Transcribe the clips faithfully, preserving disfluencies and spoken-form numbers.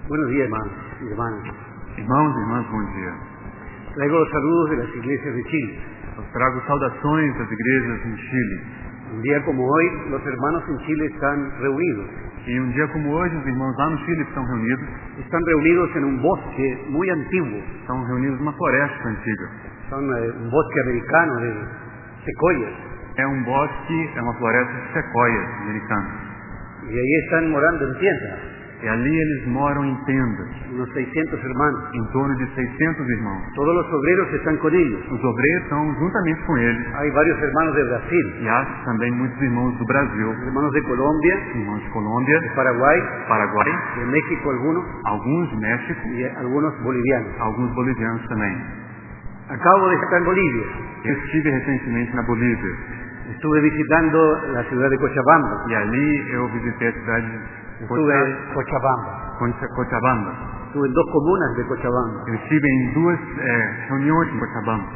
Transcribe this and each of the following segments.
Buenos días, hermanos y hermanas. Irmãos e irmãs, bom dia. Traigo los saludos de las iglesias de Chile. Eu trago saudações das igrejas em Chile. Un día como hoy, los hermanos en Chile están reunidos. E um dia como hoje, os irmãos lá no Chile estão reunidos. Están reunidos en un bosque muy antiguo. Estão reunidos numa floresta antiga. Son eh, un bosque americano de secoyas. É um bosque, é uma floresta de sequoias americanas. Y ahí están morando en tiendas. E ali eles moram em tendas, Unos seiscientos hermanos. em torno de seiscentos irmãos. Todos los obreros están con ellos. Os obreiros estão juntamente com eles. Hay varios hermanos de Brasil, E há também muitos irmãos do Brasil, hermanos de Colombia, irmãos de Colômbia, de Paraguay, Paraguai, de México algunos alguns de México, y algunos bolivianos. alguns bolivianos também. Acabo de estar en Bolivia. Eu estive recentemente na Bolívia. Estuve visitando la ciudad de Cochabamba. E ali eu visitei a cidade de Estuve en Cochabamba. Cocha- Cochabamba. Estuve en dos comunas de Cochabamba. Eu estive em duas é, reuniões em Cochabamba.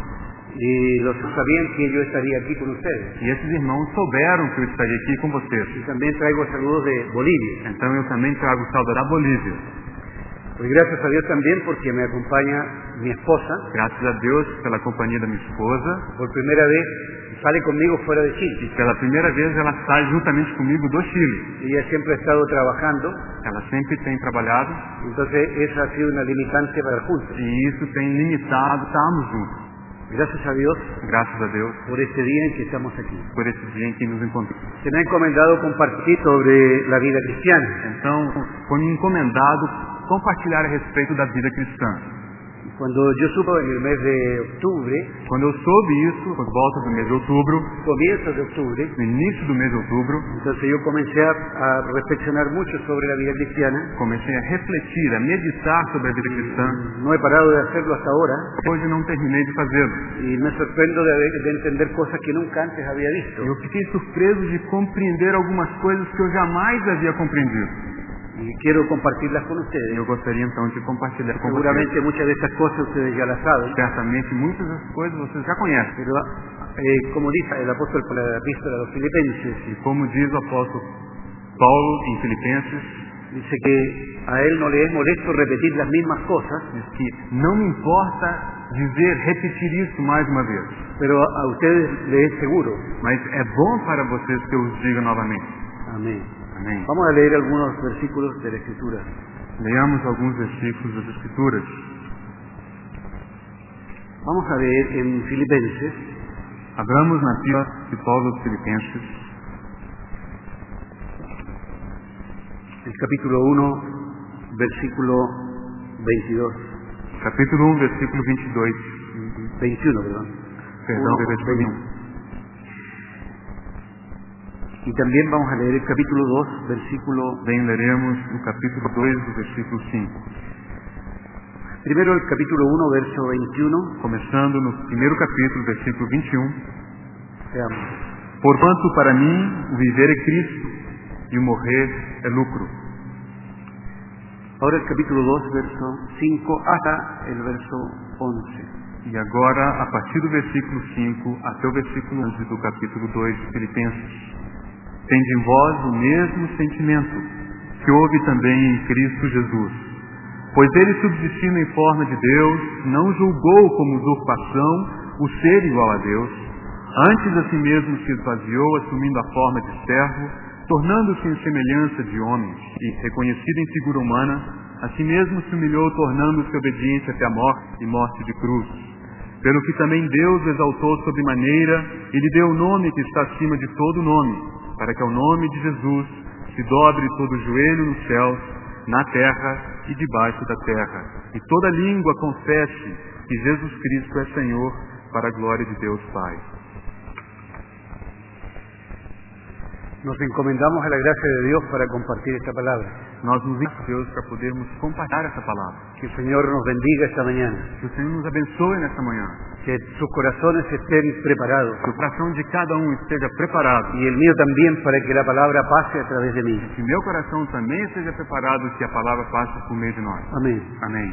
Y los sabían que yo estaría aquí con ustedes. E esses irmãos souberam que eu estaria aqui com vocês. Y también traigo saludos de Bolivia. Então eu também trago saudade da Bolívia. Pues gracias a Dios también porque me acompaña mi esposa. Graças a Deus pela companhia da minha esposa. Por primera vez sale conmigo fuera de E Chile. pela primeira vez ela sai juntamente comigo do Chile. Ella siempre ha estado trabajando. Ela sempre tem trabalhado. Entonces esa ha sido una limitante para juntos. E isso tem limitado estarmos juntos. Gracias a Dios Graças a Deus por este día en que estamos aquí. por esse dia em que nos encontramos. Se me ha encomendado compartir sobre la vida cristiana. Então foi me encomendado compartilhar a respeito da vida cristã. Cuando yo supe en el mes de octubre, Quando eu soube isso, por volta do mês de outubro, comienzos de octubre, no início do mês de outubro, entonces yo comencé a, a reflexionar mucho sobre la vida cristiana. comecei a refletir, a meditar sobre a vida cristã. No he parado de hacerlo hasta ahora Hoje não terminei de fazê-lo. y me sorprendo de, haber- de entender cosas que nunca antes había visto. Eu fiquei surpreso de compreender algumas coisas que eu jamais havia compreendido. Y quiero compartirlas con E ustedes. eu gostaria então de compartilhar com vocês. Seguramente muchas de estas cosas ustedes ya las saben, Certamente muitas das coisas vocês já conhecem. pero eh, como dice el apóstol para la epístola a los filipenses, E como diz o apóstolo Paulo em Filipenses, dice que a él no le es molesto repetir las mismas cosas, diz que não me importa dizer, repetir isso mais uma vez. pero a ustedes les es seguro. Mas é bom para vocês que eu os diga novamente. Amén. Amém. Vamos a leer algunos versículos de la Escritura. Leamos alguns versículos das Escrituras. Vamos a leer en Filipenses, Abramos na fila de Paulo aos Filipenses, el capítulo uno, versículo veintidós. capítulo um, versículo vinte e dois. veintiuno, perdón. Perdão, Uno, versículo veinte. um. Y también vamos a leer el capítulo dos, versículo... Também leremos o capítulo dois, do versículo cinco. Primero el capítulo uno, verso veintiuno. Começando no primeiro capítulo, versículo vinte e um. Veamos. Porquanto para mim o viver é Cristo e o morrer é lucro. Ahora el capítulo dos, verso cinco, hasta el verso once. E agora, a partir do versículo cinco até o versículo onze do capítulo dois de Filipenses. Tende em vós o mesmo sentimento que houve também em Cristo Jesus. Pois ele, subsistindo em forma de Deus, não julgou como usurpação o ser igual a Deus. Antes a si mesmo se esvaziou, assumindo a forma de servo, tornando-se em semelhança de homens, e, reconhecido em figura humana, a si mesmo se humilhou, tornando-se obediente até a morte e morte de cruz. Pelo que também Deus o exaltou sobremaneira e lhe deu o nome que está acima de todo nome, para que ao nome de Jesus se dobre todo o joelho nos céus, na terra e debaixo da terra, e toda língua confesse que Jesus Cristo é Senhor, para a glória de Deus Pai. Nos encomendamos a la gracia de Dios para compartir esta palabra. Nós nos encontramos a Deus para podermos compartilhar essa palavra. Que el Señor nos bendiga esta mañana. Que o Senhor nos abençoe nesta manhã. Que sus corazones estén preparados. Que o coração de cada um esteja preparado. Y el mío también, para que la palabra pase a través de mí. Que meu coração também esteja preparado e que a palavra passe por meio de nós. Amén. Amém.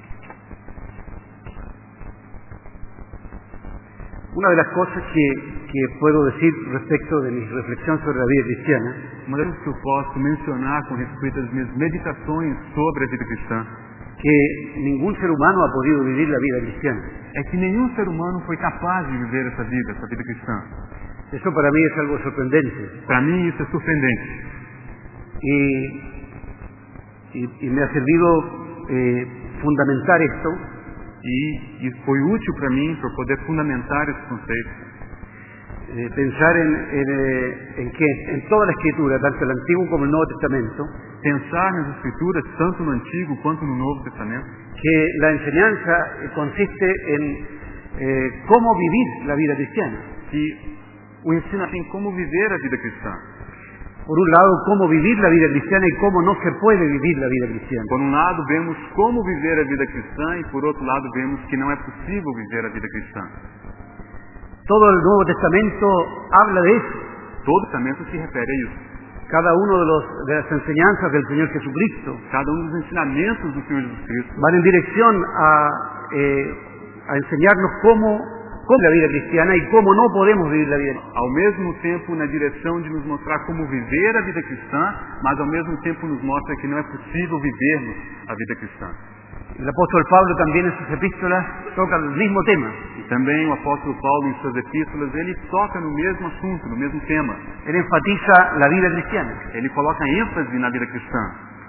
Una de las cosas que, que puedo decir respecto de mi reflexión sobre la vida cristiana Uma das coisas que eu posso mencionar com respeito às minhas meditações sobre a vida cristã que ningún ser humano ha podido vivir la vida cristiana. é que nenhum ser humano foi capaz de viver essa vida, essa vida cristã. Eso para mí es algo sorprendente. Para mim isso é surpreendente. Y, y, y me ha servido eh, fundamentar esto E, e foi útil para mim para poder fundamentar esse conceito. eh, pensar en, en, eh, en que en toda la Escritura, tanto el Antiguo como el Nuevo Testamento, Pensar nas Escrituras, tanto no Antigo quanto no Novo Testamento, que la enseñanza eh, consiste en eh, cómo vivir la vida cristiana. que o ensino em como viver a vida cristã. Por un lado, cómo vivir la vida cristiana y cómo no se puede vivir la vida cristiana. Por um lado, vemos como viver a vida cristã e, por outro lado, vemos que não é possível viver a vida cristã. Todo el Nuevo Testamento habla de eso. Todo o Testamento se refere a isso. Cada uno de, los, de las enseñanzas del Señor Jesucristo Cada um dos ensinamentos do Senhor Jesus Cristo van en dirección a, eh, a enseñarnos cómo, cómo la vida cristiana y cómo no podemos vivir la vida. ao mesmo tempo na direção de nos mostrar como viver a vida cristã, mas ao mesmo tempo nos mostra que não é possível vivermos a vida cristã. El apóstol Pablo también en sus epístolas toca el mismo tema. E também o apóstolo Paulo, em suas epístolas, ele toca no mesmo assunto, no mesmo tema. Él enfatiza la vida cristiana Ele coloca ênfase na vida cristã,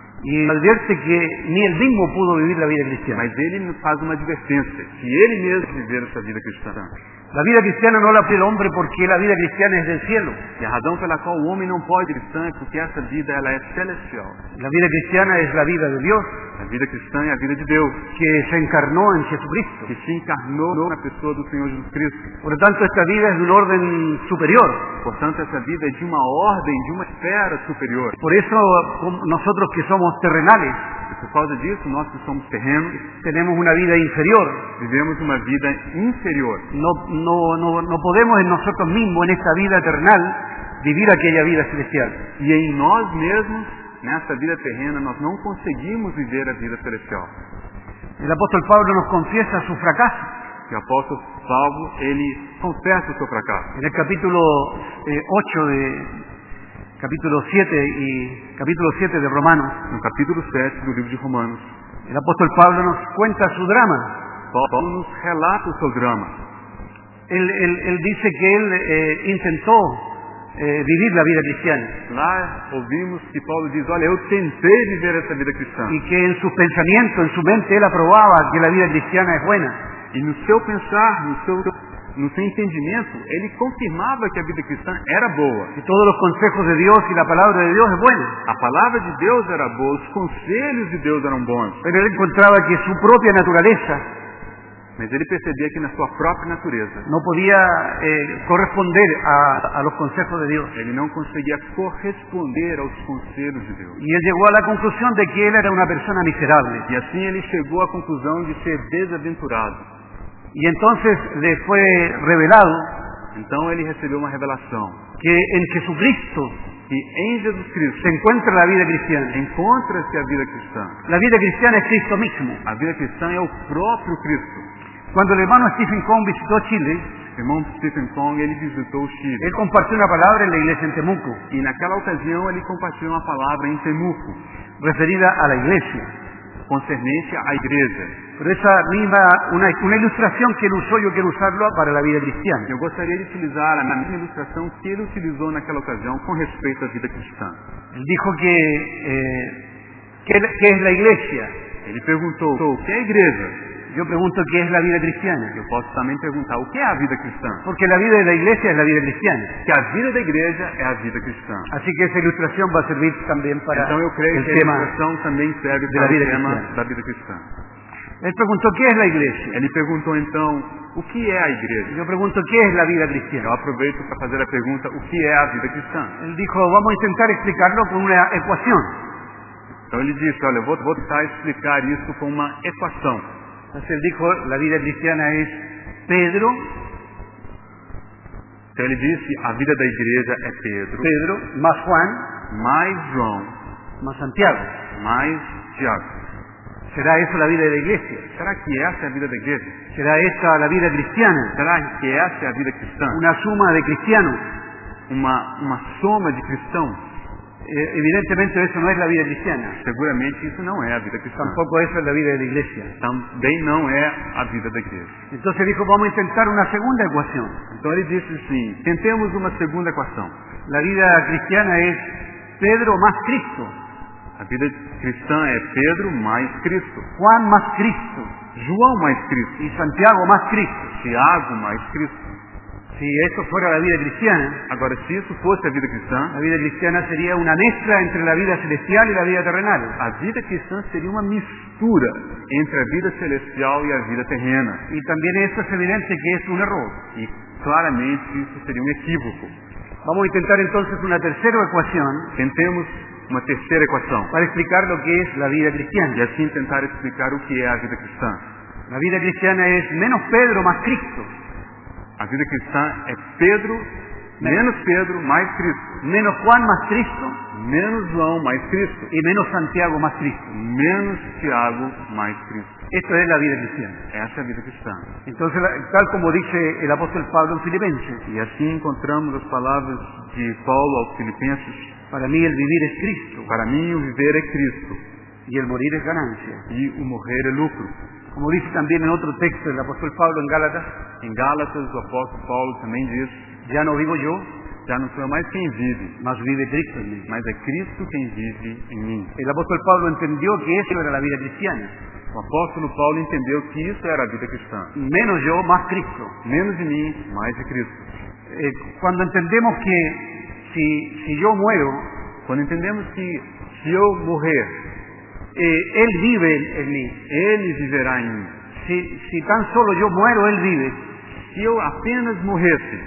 y advierte que ni él mismo pudo vivir la vida cristiana. mas ele nos faz uma advertência, que ele mesmo viver essa vida cristã. La vida cristiana no la hace el hombre porque la vida cristiana es del cielo. E a razão pela qual o homem não pode ser cristã é porque essa vida ela é celestial. La vida cristiana es la vida de Dios A vida cristã é a vida de Deus, que se encarnó en Jesucristo. que se encarnou na pessoa do Senhor Jesus Cristo. Por lo tanto, esta vida es de un orden superior. Portanto, essa vida é de uma ordem, de uma esfera superior. Por eso, como nosotros que somos terrenales, E por causa disso, nós que somos terrenos, tenemos una vida inferior. vivemos uma vida inferior. No, no, no, no podemos en nosotros mismos, en esta vida terrenal, vivir aquella vida celestial. E em nós mesmos, nessa vida terrena, nós não conseguimos viver a vida celestial. El apóstol Pablo nos confiesa su fracaso. E o apóstolo Paulo, ele confessa o seu fracasso. En el capítulo eh, ocho de capítulo siete y capítulo siete de Romanos, No capítulo sete do livro de Romanos, el apóstol Pablo nos cuenta su drama. Paulo nos relata o seu drama. Él, él, él dice que él eh, intentó eh, vivir la vida cristiana Lá ouvimos que Paulo diz, olha, eu tentei viver essa vida cristã. y que en sus pensamientos, en su mente, él aprobaba que la vida cristiana es buena. E no seu pensar, no seu, no seu entendimento, ele confirmava que a vida cristã era boa. Que todos los consejos de Dios y la palabra de Dios es buena. A palavra de Deus era boa, os conselhos de Deus eram bons. Pero él encontraba que su propia naturaleza Mas ele percebia que na sua própria natureza, no podía eh, corresponder a, a los consejos de Dios. ele não conseguia corresponder aos conselhos de Deus. Y él llegó a la conclusión de que él era una persona miserable. E assim ele chegou à conclusão de ser desaventurado. Y entonces le fue revelado Então ele recebeu uma revelação, que en Jesucristo que em Jesus Cristo se encuentra la vida cristiana. encontra-se a vida cristã. La vida cristiana es Cristo mismo. A vida cristã é o próprio Cristo. Cuando el hermano Stephen Kong visitó Chile, O irmão Stephen Kong, ele visitou o Chile. él compartió una palabra en la iglesia en Temuco, E naquela ocasião ele compartilhou uma palavra em Temuco, referida a la iglesia. concernente à igreja. Pero esa misma, una, una ilustración que él usó, yo quiero usarlo para la vida cristiana. Eu gostaria de utilizar a mesma ilustração que ele utilizou naquela ocasião com respeito à vida cristã. Él dijo que, eh, ¿qué, qué es la iglesia? Ele perguntou, o que é a igreja? Yo pregunto, ¿qué es la vida cristiana? Eu posso também perguntar, o que é a vida cristã? Porque la vida de la iglesia es la vida cristiana. Que a vida da igreja é a vida cristã. Así que esa ilustración va a servir también para Então eu creio el que a tema. ilustração também serve de para la vida o tema cristiana. da vida cristã. Él preguntó, ¿qué es la iglesia? Ele perguntou então, o que é a igreja? Yo pregunto, ¿qué es la vida Eu cristiana? aproveito para fazer a pergunta, o que é a vida cristã? Él dijo, vamos a intentar explicarlo con una ecuación. Então ele disse, olha, eu vou, vou tentar explicar isso com uma equação. Entonces él dijo, la vida cristiana es Pedro, Então ele disse, a vida da igreja é Pedro, Pedro, más Juan, mais João, más Santiago. mais Tiago. ¿Será eso la vida de la iglesia? Será que essa é a vida da igreja? ¿Será esta la vida cristiana? Será que essa é a vida cristã? Una suma de cristianos. Uma, uma soma de cristãos? Eh, evidentemente eso no es la vida cristiana. Seguramente isso não é a vida cristã. Tampoco eso es la vida de la iglesia. Também não é a vida da igreja. Entonces dijo, vamos a intentar una segunda ecuación. Então ele disse assim, tentemos uma segunda equação. La vida cristiana es Pedro más Cristo, A vida cristã é Pedro mais Cristo, Juan más Cristo João mais Cristo, y Santiago más Cristo. Tiago mais Cristo. Si esto fuera la vida cristiana, Agora, se isso fosse a vida cristã, la vida cristiana sería una mezcla entre la vida celestial y la vida terrenal. a vida cristã seria uma mistura entre a vida celestial e a vida terrena. Y también eso es evidente que es un error. E claramente isso seria um equívoco. Vamos a intentar entonces una tercera ecuación Tentemos uma terceira equação para explicar lo que es la vida e cristiana. assim tentar explicar o que é a vida cristã. La vida cristiana es menos Pedro más Cristo, A vida cristã é Pedro, menos Pedro, mais Cristo. menos Juan más Cristo Menos João, mais Cristo. y menos Santiago más Cristo. Menos Tiago, mais Cristo. Esto es la vida cristiana. Essa é a vida cristã. Entonces, la- tal como dice el apóstol Pablo en Filipenses, E assim encontramos as palavras de Paulo aos Filipenses. para mí el vivir es Cristo Para mim, o viver é Cristo y el morir es ganancia. e o morrer é lucro. Como dice también en otro texto el apóstol Pablo en Gálatas, Em Gálatas, o apóstolo Paulo também diz, ya no vivo yo, já não sou eu mais quem vive, mas vive Cristo en mí. mas é Cristo quem vive em mim. El apóstol Pablo entendió que eso era la vida cristiana. O apóstolo Paulo entendeu que isso era a vida cristã. Menos yo, más Cristo. Menos de mim, mais de Cristo. Eh, cuando entendemos que si, si yo muero, Quando entendemos que se eu morrer, eh, Él vive en mí. Ele viverá em mim. Si, si tan solo yo muero, Él vive. Se eu apenas morresse,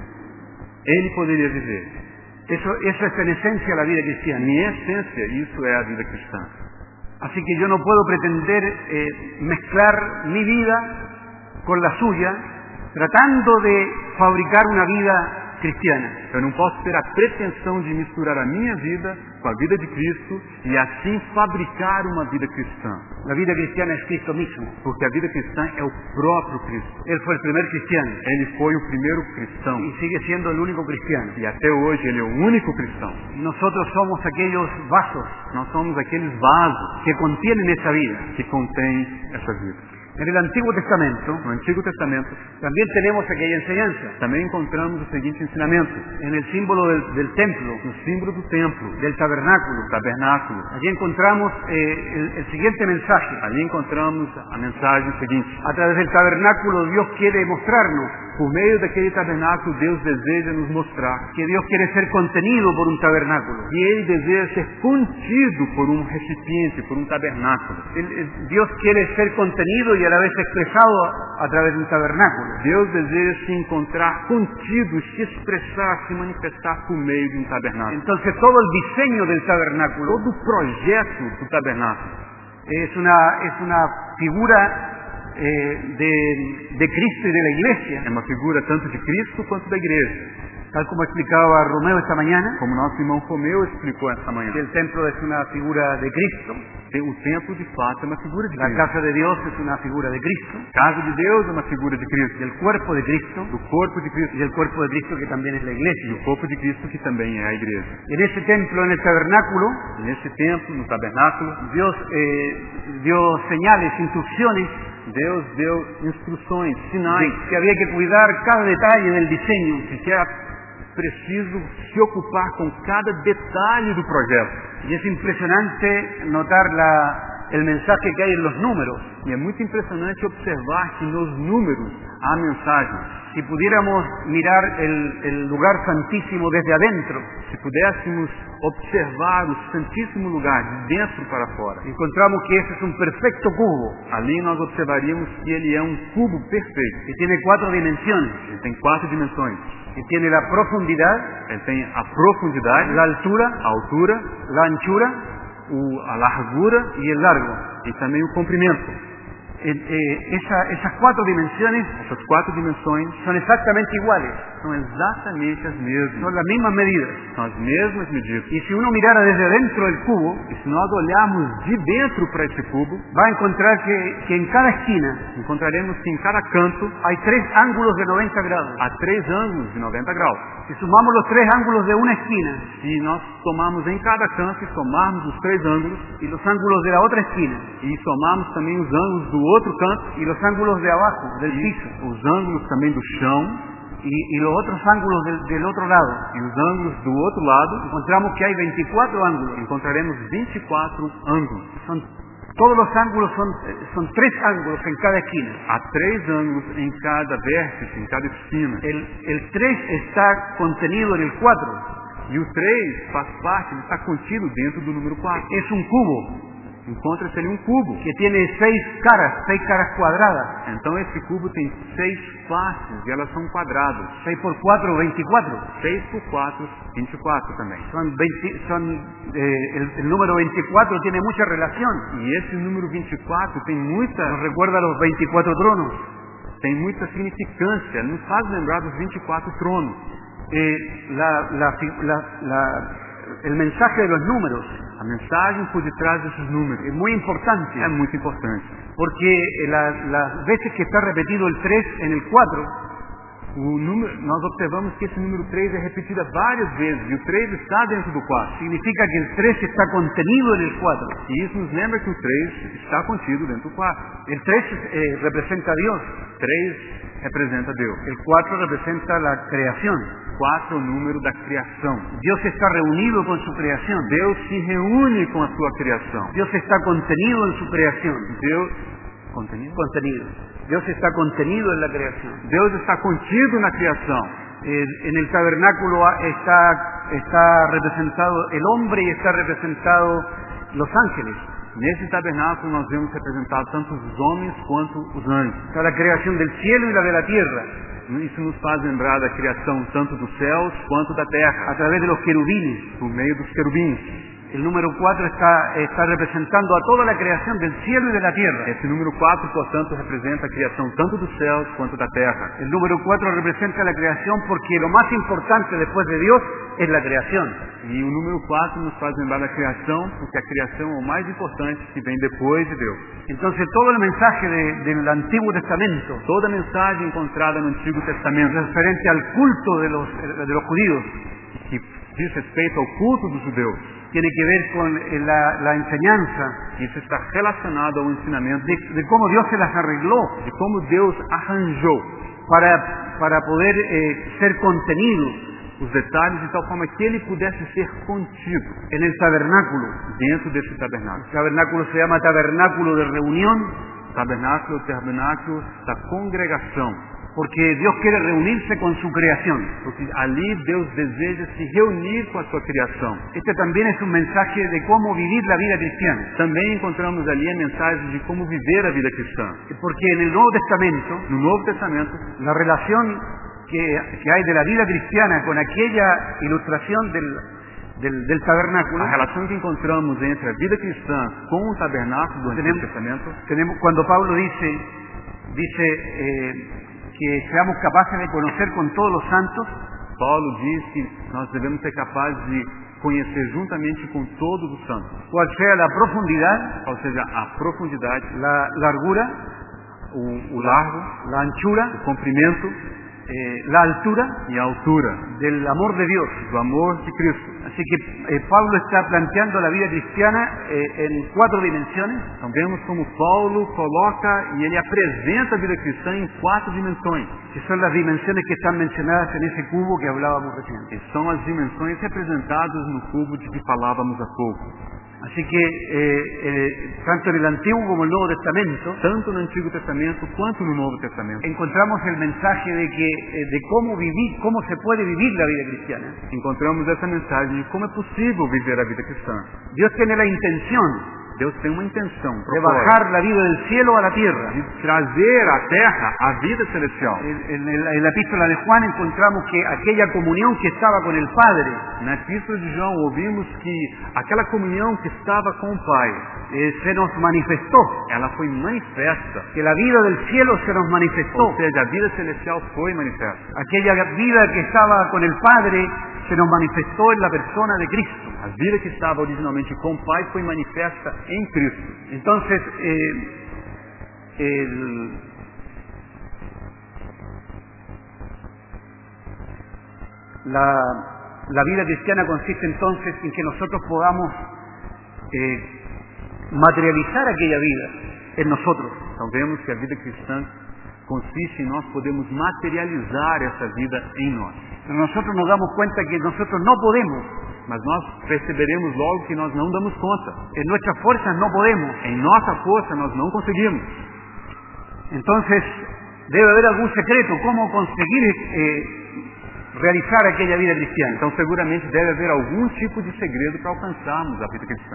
Ele poderia viver. Eso, eso es en esencia la vida cristiana. Em essência, isso é a vida cristã. Así que yo no puedo pretender eh, mezclar mi vida con la suya, tratando de fabricar una vida cristiana. Eu não posso ter a pretensão de misturar a minha vida com a vida de Cristo e assim fabricar uma vida cristã. La vida cristiana es Cristo mismo. Porque a vida cristã é o próprio Cristo. Él fue el primer cristiano Ele foi o primeiro cristão y sigue siendo el único cristiano. e até hoje ele é o único cristão. Nosotros somos aquellos vasos Nós somos aqueles vasos que contienen esa vida. que contêm essa vida. En el Antiguo Testamento No Antigo Testamento también tenemos aquella enseñanza. também encontramos o seguinte ensinamento: En el símbolo del, del templo, no símbolo do templo, del tabernáculo, do tabernáculo. allí encontramos eh, el, el siguiente mensaje. Ali encontramos a mensagem seguinte: A través del tabernáculo Dios quiere mostrarnos por meio daquele tabernáculo, Deus deseja nos mostrar que Dios quiere ser contenido por un tabernáculo. que Ele deseja ser contido por um recipiente, por um tabernáculo. El- el- Dios quiere ser contenido y a la vez expresado a, a través de un tabernáculo. Deus deseja se encontrar contido, se expressar, se manifestar por meio de um tabernáculo. Entonces todo el diseño del tabernáculo Todo o projeto do tabernáculo es una, es una figura eh, de, de Cristo y de la iglesia. é uma figura tanto de Cristo quanto da igreja. Tal como explicaba Romeo esta mañana, Como nosso irmão Romeu explicou esta manhã, que el templo es una figura de Cristo, o templo de fato é uma figura de la Cristo. casa de Dios es una figura de Cristo, A casa de Deus é uma figura de Cristo. y el cuerpo de Cristo, Do corpo de Cristo. y el cuerpo de Cristo que también es la E iglesia. o corpo de Cristo que também é a igreja. En ese templo, en el tabernáculo, E nesse templo, no tabernáculo, Dios eh, dio señales, instrucciones, Deus deu instruções, de sinais, que había que cuidar cada detalle del diseño. de que era preciso se ocupar com cada detalhe do projeto. Y es impresionante notar la, el mensaje que hay en los números. E é muito impressionante observar que nos números há mensagens. Si pudiéramos mirar el, el lugar santísimo desde adentro, Se pudéssemos observar o santíssimo lugar de dentro para fora, encontramos que ese es un perfecto cubo ali nós observaríamos que ele é um cubo perfeito. que tiene cuatro dimensiones, Ele tem quatro dimensões. que tiene la profundidad, Ele tem a profundidade, la altura, a altura, la anchura o, a largura y el largo. e também o comprimento. eh, eh, esa, esas cuatro dimensiones Essas quatro dimensões son exactamente iguales, são exatamente as mesmas. son las mismas medidas. São as mesmas medidas. Y si uno mirara desde dentro del cubo, E se nós olharmos de dentro para esse cubo, va a encontrar que, que en cada esquina encontraremos que em cada canto hay tres ángulos de noventa grados. há três ângulos de noventa graus. Si sumamos los tres ángulos de una esquina Se nós tomarmos em cada canto e somarmos os três ângulos, y los ángulos de la otra esquina e somarmos também os ângulos do outro canto, y los ángulos de abajo, del e piso, os ângulos também do chão, y, y los otros ángulos del, del otro lado, e os ângulos do outro lado, encontramos que hay veinticuatro ángulos. encontraremos vinte e quatro ângulos. Son, todos los ángulos son, son tres ángulos en cada esquina. Há três ângulos em cada vértice, em cada esquina. El, el tres está contenido en el cuatro. E o três faz parte, ele está contido dentro do número quatro. Es un cubo Encontra-se ali um cubo. que tiene seis caras, seis caras cuadradas. Então esse cubo tem seis faces e elas são quadradas. seis por cuatro, veinticuatro. seis por quatro, vinte e quatro também. Son veinte, son, eh, el, el número veinticuatro tiene mucha relación. E esse número vinte e quatro tem muita, Nos recuerda a los veinticuatro tronos. tem muita significância. Nos faz lembrar dos vinte e quatro tronos. Eh, la, la, fi- la, la, el mensaje de los números A mensagem por detrás desses números es muy importante, é muito importante. porque eh, la- las veces que está repetido el tres en el cuatro, O número, nós observamos que esse número três é repetido várias vezes, e o três está dentro do quatro. significa que el tres está contenido en el cuatro. E isso nos lembra que o três está contido dentro do quatro. El tres eh, representa a Dios, três representa Deus. el cuatro representa la creación. quatro é o número da criação. Dios está reunido con su creación. Deus se reúne com a sua criação. Dios está contenido en su creación. Deus contenido? Contenido. Dios está contenido en la creación. Deus está contido na criação. Eh, en el tabernáculo ha- está, está representado el hombre y está representado los ángeles. Nesse tabernáculo nós vemos representados tanto os homens quanto os anjos. Está la creación del cielo y la de la tierra, Isso nos faz lembrar da criação tanto dos céus quanto da a terra, través de los querubines. por meio dos querubins. El número cuatro está, está representando a toda la creación del cielo y de la tierra. Esse número quatro, portanto, representa a criação tanto dos céus quanto da terra. El número cuatro representa la creación porque lo más importante después de Dios es la creación. E o número quatro nos faz lembrar da criação, porque a criação é o mais importante que vem depois de Deus. Entonces todo el mensaje de- del Antiguo Testamento Toda a mensagem encontrada no Antigo Testamento, referente al culto de los, de los judíos que diz respeito ao culto dos judeus, tiene que ver con eh, la, la enseñanza isso está relacionado ao ensinamento de, de cómo Dios se las arregló de como Deus arranjou para, para poder eh, ser contenido os detalhes de tal forma que ele pudesse ser contido en el tabernáculo. dentro desse tabernáculo. El tabernáculo se llama tabernáculo de reunión Tabernáculo, o tabernáculo da congregação, porque Dios quiere reunirse con su creación. porque ali Deus deseja se reunir com a sua criação. Este también es un mensaje de cómo vivir la vida cristiana, Também encontramos ali a mensagem de como viver a vida cristã. porque en el Nuevo Testamento No Novo Testamento, la relación que, que hay de la vida cristiana con aquella ilustración del, del, del tabernáculo, a relação que encontramos entre a vida cristã com o tabernáculo do Antigo tenemos, Testamento, tenemos cuando Pablo dice, dice eh, que seamos capaces de conocer con todos los santos Paulo diz que nós devemos ser capazes de conhecer juntamente com todos os santos, cuál sea la profundidad, ou seja, a profundidade, la largura, o, o largo, la anchura, o comprimento eh, la altura e a altura del amor de Dios. do amor de Cristo. Así que eh, Pablo está planteando la vida cristiana eh, en cuatro dimensiones, Então vemos como Paulo coloca e ele apresenta a vida cristã em quatro dimensões. que son las dimensiones que están mencionadas en ese cubo que hablábamos recién. E são as dimensões representadas no cubo de que falávamos há pouco. Así que eh, eh, tanto en el Antiguo como el Nuevo Testamento Tanto no Antigo Testamento quanto no Novo Testamento, encontramos el mensaje de que eh, de cómo vivir, cómo se puede vivir la vida cristiana. encontramos essa mensagem de como é possível viver a vida cristã. Dios tiene la intención Deus tem uma intenção, um de propósito, bajar la vida del cielo a la tierra. de trazer à terra a vida celestial. En, en- en la epístola de Juan encontramos que aquella comunión que estaba con el Padre Na epístola de João ouvimos que aquela comunhão que estava com o Pai, eh, se nos manifestó, ela foi manifesta. que la vida del cielo se nos manifestó. Ou seja, a vida celestial foi manifesta. Aquella vida que estaba con el Padre se nos manifestó en la persona de Cristo. A vida que estava originalmente com o Pai foi manifesta em Cristo. Entonces, eh, el- la, la vida cristiana consiste entonces en que nosotros podamos eh, materializar aquella vida en nosotros. Então vemos que a vida cristã consiste em nós podemos materializar essa vida em nós. Pero nosotros nos damos cuenta que nosotros no podemos, Mas nós perceberemos logo que nós não damos conta. en nuestras fuerzas no podemos. Em nossa força nós não conseguimos. Entonces, debe haber algún secreto, cómo conseguir eh, realizar aquella vida cristiana. Então seguramente deve haver algum tipo de segredo para alcançarmos a vida cristã.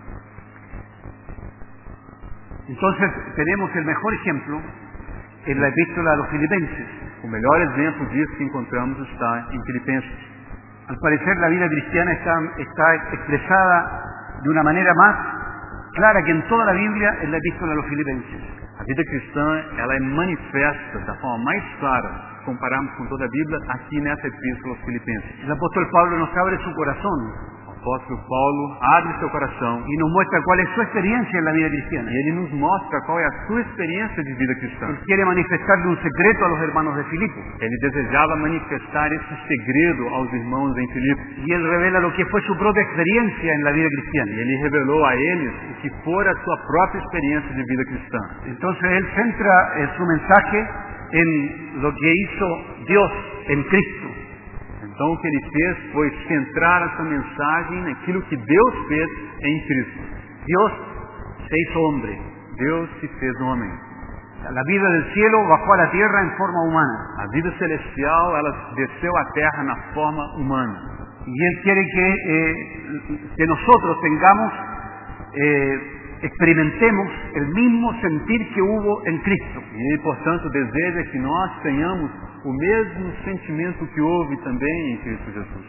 Entonces, tenemos el mejor ejemplo en la epístola a los Filipenses. O melhor exemplo disso que encontramos está em Filipenses. Al parecer, la vida cristiana está, está expresada de una manera más clara que en toda la Biblia en la epístola a los Filipenses. A vida cristã, ela é manifesta da forma mais clara, se compararmos com toda a Bíblia, aqui nessa epístola aos Filipenses. El apóstol Pablo nos abre su corazón O apóstolo Paulo abre seu coração y nos muestra cuál es su experiencia en la vida cristiana. e ele nos mostra qual é a sua experiência de vida cristã. Él quiere manifestarle un secreto a los hermanos de Filipo. Ele desejava manifestar esse segredo aos irmãos em Filipe. Y él revela lo que fue su propia experiencia en la vida cristiana. E ele revelou a eles o que fora a sua própria experiência de vida cristã. Entonces él centra eh, su mensaje en lo que hizo Dios en Cristo. Então o que ele fez foi centrar a sua mensagem naquilo que Deus fez em Cristo. Dios se hizo hombre. Deus se fez homem. La vida del cielo bajó a la tierra en forma humana. A vida celestial, ela desceu à terra na forma humana. Y él quiere que, eh, que nosotros tengamos, eh, experimentemos el mismo sentir que hubo en Cristo. E ele, portanto, deseja que nós tenhamos o mesmo sentimento que houve também em Cristo Jesus.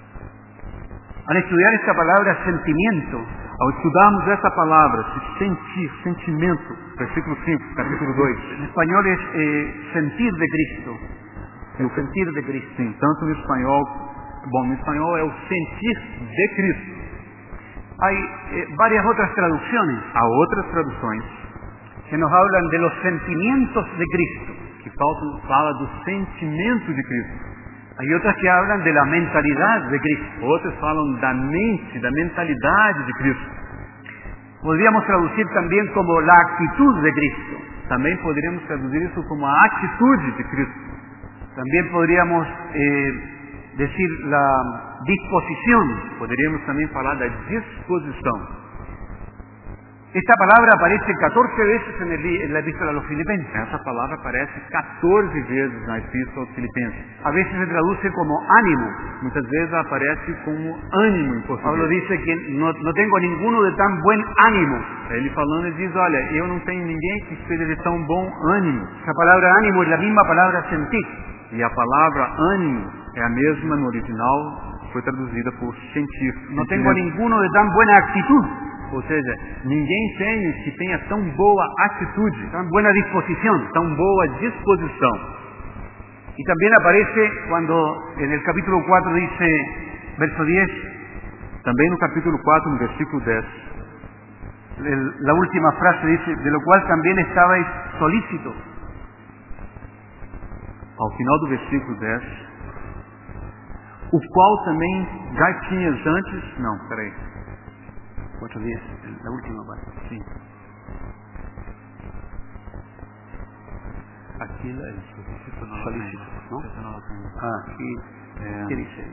Al estudiar esta palabra sentimiento, Ao estudarmos essa palavra, se sentir, sentimento, versículo cinco, capítulo dois, en español es eh, sentir de Cristo. El sentir de Cristo. sim, tanto no espanhol, bom, no espanhol é o sentir de Cristo. Hay eh, varias otras traducciones Há outras traduções que nos hablan de los sentimientos de Cristo. que falam, fala do sentimento de Cristo. Hay otras que hablan de la mentalidad de Cristo. Outras falam da mente, da mentalidade de Cristo. Podríamos traducir también como la actitud de Cristo. Também poderíamos traduzir isso como a atitude de Cristo. También podríamos eh, decir la disposición. Poderíamos também falar da disposição. Esta palabra aparece catorce veces en, el, en la epístola a los Filipenses. Essa palavra aparece catorze vezes na epístola aos Filipenses. A veces se traduce como ánimo. Muitas vezes aparece como ânimo em Pablo português. dice que no, no tengo ninguno de tan buen ánimo. Ele falando, ele diz, olha, eu não tenho ninguém que seja de tão bom ânimo. Esa palabra ánimo es la misma palabra sentir. E a palavra ânimo é a mesma no original, foi traduzida por sentir. No tengo sentimento. ninguno de tan buena actitud, Ou seja, ninguém tem que tenha tão boa atitude, tan buena disposición. tão boa disposição. Y también aparece cuando en el capítulo cuatro dice, verso diez, Também no capítulo quatro, no versículo dez, el- la última frase dice, de lo cual también estabais solícitos. ao final do versículo dez, o qual também já tinhas antes, não, peraí, cuatro diez, la última parte. sim. Aqui é isso, Solícitos, ¿no? Ah, sí. É, ¿Qué dice?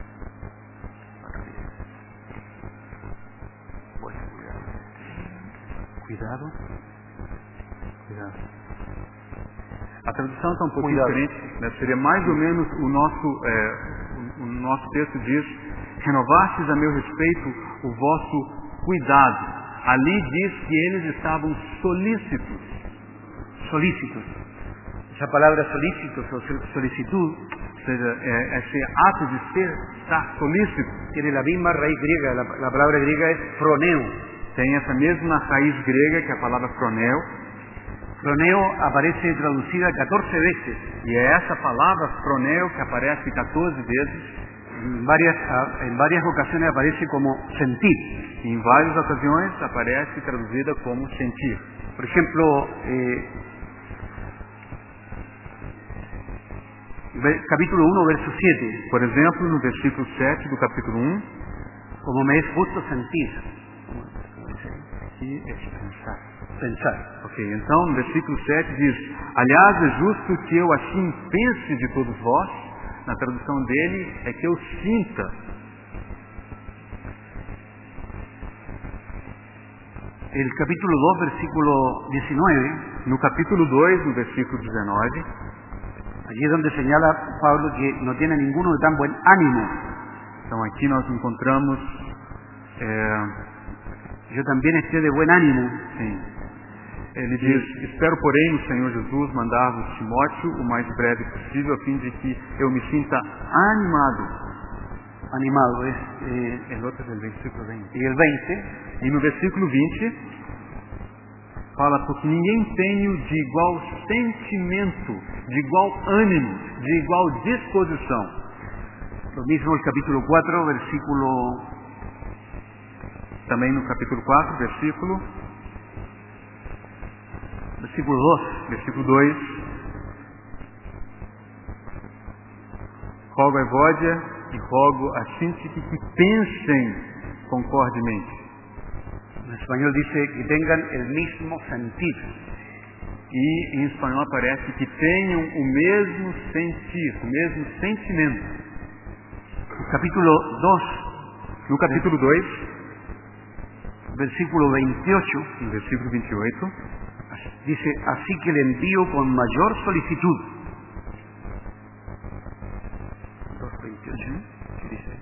Bueno, Cuidado. Cuidado. A tradução está um pouco Cuidado. diferente, né? Seria mais ou menos o nosso, é, o, o nosso texto diz: renovastes a meu respeito o vosso cuidado, Ali diz que eles estavam solícitos. Solícitos. Esa palabra solícitos o solicitud, Ou seja, é, esse ato de ser, estar solícito, tiene la misma raíz griega. La, la palabra griega es froneo. tem essa mesma raiz grega que é a palavra froneo. Froneo aparece traducida catorce veces. E é essa palavra froneo que aparece quatorze vezes. En varias, en varias ocasiones aparece como sentir. E em várias ocasiões aparece traduzida como sentir. Por ejemplo, eh, capítulo uno, verso siete. Por exemplo, no versículo sete do capítulo um, Como me es justo sentir. aqui é pensar. Pensar. Ok, então no versículo sete diz: aliás, é justo que eu assim pense de todos vós. Na tradução dele é que eu sinta. El capítulo dos, versículo diecinueve, No capítulo dois, no versículo dezenove, allí es donde señala Pablo que no tiene ninguno de tan buen ánimo. então aqui nós encontramos, é, Yo también esté de buen ánimo. sim, ele diz: espero, porém, no Senhor Jesus mandar-vos Timóteo o mais breve possível, a fim de que eu me sinta animado. Animado es. Eh, El outro é o versículo vinte. y el veinte, E no versículo vinte, fala: porque ninguém tenho de igual sentimento, de igual ânimo, de igual disposição. lo mismo el capítulo cuatro, versículo, Também no capítulo quatro, versículo, versículo dos. versículo dois. Rogo a Evódia e rogo a Síntique que pensem concordemente. En español dice que tengan el mismo sentir. E em espanhol aparece que tenham o mesmo sentir, o mesmo sentimento. El capítulo dos, No capítulo dois, versículo veintiocho, no versículo vinte e oito, dice: así que le envío con mayor solicitud. dos veintiocho. ¿Qué dice?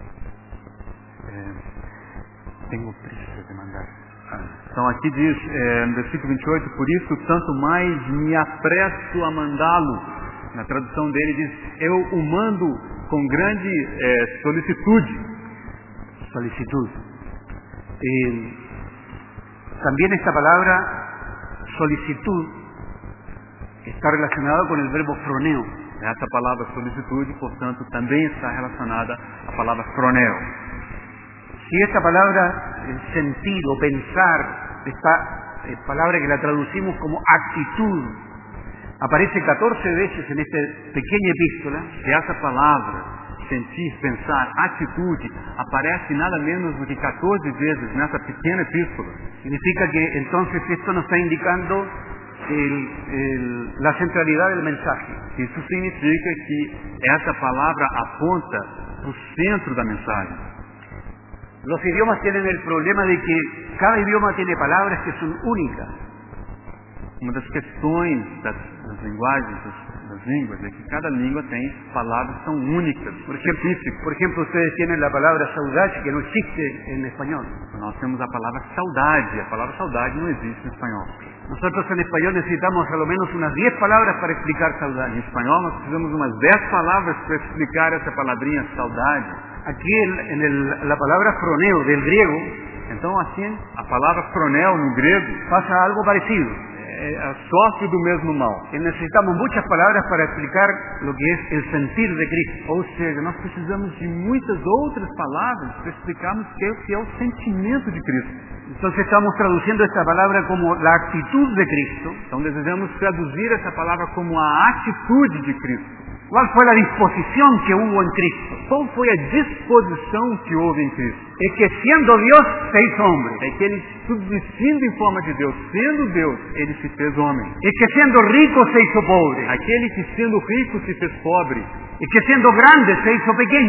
é, tenho pressa de mandar. Então aqui diz, é, no versículo vinte e oito, por isso tanto mais me apresso a mandá-lo. Na tradução dele diz: eu o mando com grande é, solicitude. Solicitud. Eh, también esta palabra solicitud está relacionada con el verbo froneo. Essa palavra solicitude, portanto, também está relacionada à palavra froneo. Si esta palabra eh, sentir o pensar, esta eh, palabra que la traducimos como actitud, aparece catorce veces en esta pequeña epístola, Se essa palavra, sentir, pensar, atitude, aparece nada menos do que quatorze vezes nessa pequena epístola, significa que entonces esto nos está indicando el- el- la centralidad del mensaje. isso significa que essa palavra aponta para o centro da mensagem. Los idiomas tienen el problema de que cada idioma tiene palabras que son únicas. Uma das questões das, das linguagens, das, das línguas, é que cada língua tem palavras que são únicas, Por ejemplo, específicas. por ejemplo, ustedes tienen la palabra saudade, que no existe en español. Nós temos a palavra saudade. A palavra saudade não existe em espanhol. Nosotros en español necesitamos a lo menos unas diez palabras para explicar Em saudade. espanhol nós precisamos de umas dez palavras para explicar essa palavrinha saudade. Aquí en, en el- la palabra froneo del griego Então assim, a palavra fronel no grego pasa algo parecido. é, é, sofre do mesmo mal. Que necesitamos muchas palabras para explicar lo que es el sentir de Cristo. Ou seja, nós precisamos de muitas outras palavras para explicarmos o que é, o que é o sentimento de Cristo. Entonces estamos traduciendo esta palabra como la actitud de Cristo. Então desejamos traduzir essa palavra como a atitude de Cristo. ¿Cuál fue la disposición que hubo en Cristo? Qual foi a disposição que houve em Cristo? Es que siendo Dios se hizo hombre. É que ele, subsistindo em forma de Deus, sendo Deus, ele se fez homem. Es que siendo rico se hizo pobre. Aquele que sendo rico se fez pobre, Es que siendo grande se hizo pequeño.